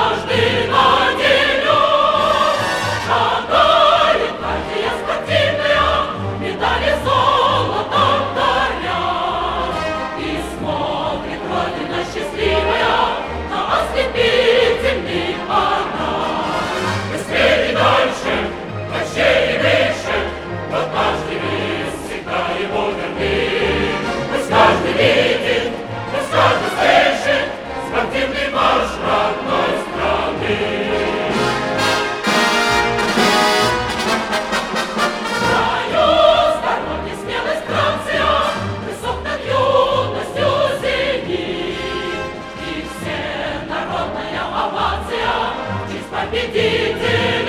каждый наделен. Шагает партия спортивная, медали золотом горят. И смотрит Родина счастливая на ослепительный парад. Быстрее и дальше, прочнее и выше, вот каждый вес всегда его верны. Пусть каждый видит, пусть каждый слышит спортивный марш родной страны. Свою здоровье, смелость, грация, высок над юностью зенит. И всенародная овация в честь победителя.